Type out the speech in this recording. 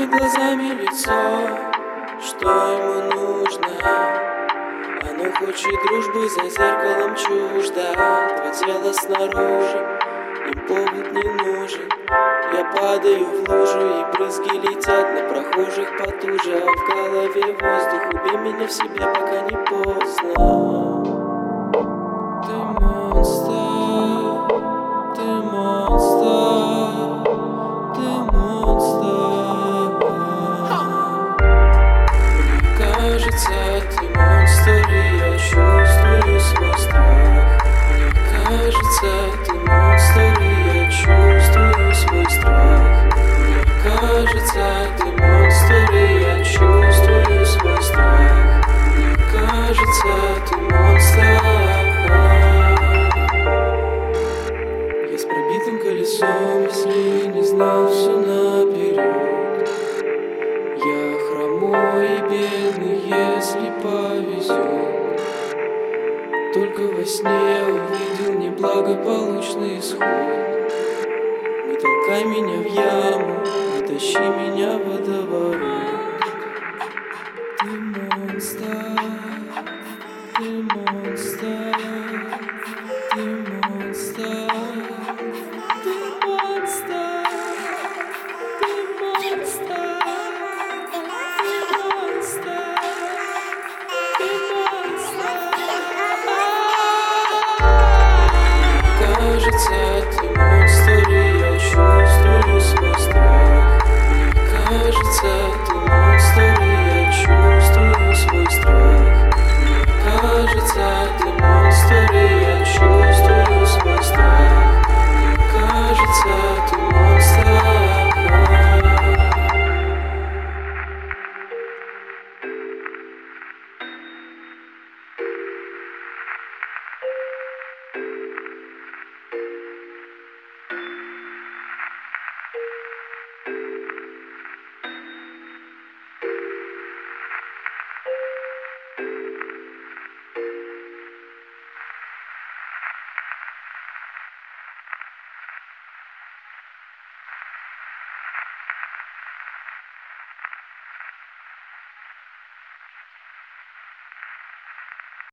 перед глазами лицо, что ему нужно. Оно хочет дружбы, за зеркалом чуждо. Два тела снаружи, им повод не нужен. Я падаю в лужу, и брызги летят на прохожих потуже. А в голове воздух, убей меня в себе, пока не поздно. Ты монстр, ты монстр, ты монстр. Мне кажется, ты монстр, и я чувствую свой страх. Мне кажется, ты монстр, и я чувствую свой страх. Мне кажется, ты монстр, и я чувствую свой страх. Мне кажется, ты монстр. Я с пробитым колесом, если не знал все наперед. Я хромой и бедный, если повезет. Только во сне я увидел неблагополучный исход. Не толкай меня в яму, не тащи меня в водоворот. Ты монстр, ты монстр, ты монстр, ты монстр, ты монстр, ты монстр, ты монстр. Кажется, ты монстр, и я чувствую свой страх. Мне кажется,